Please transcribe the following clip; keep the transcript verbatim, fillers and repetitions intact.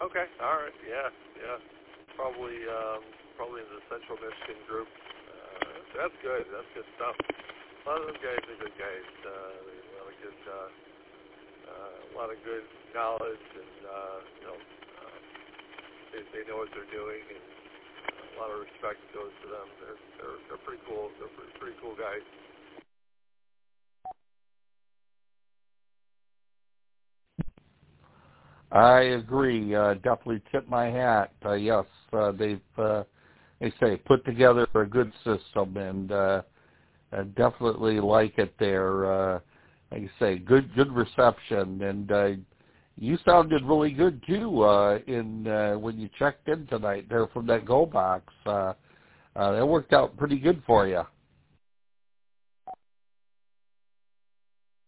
Okay. All right. Yeah. Yeah. Probably. Um, probably in the Central Michigan group. Uh, that's good. That's good stuff. A lot of those guys are good guys. Uh, a lot of good. Uh, uh, a lot of good knowledge, and uh, you know, uh, they, they know what they're doing, and a lot of respect goes to them. They're they're, they're pretty cool. They're pretty, pretty cool guys. I agree. Uh, definitely tip my hat. Uh, yes, uh, they've, uh, they say, put together a good system, and uh, I definitely like it there. Uh, like you say, good good reception, and uh, you sounded really good too uh, in uh, when you checked in tonight there from that go box. Uh, uh, that worked out pretty good for you.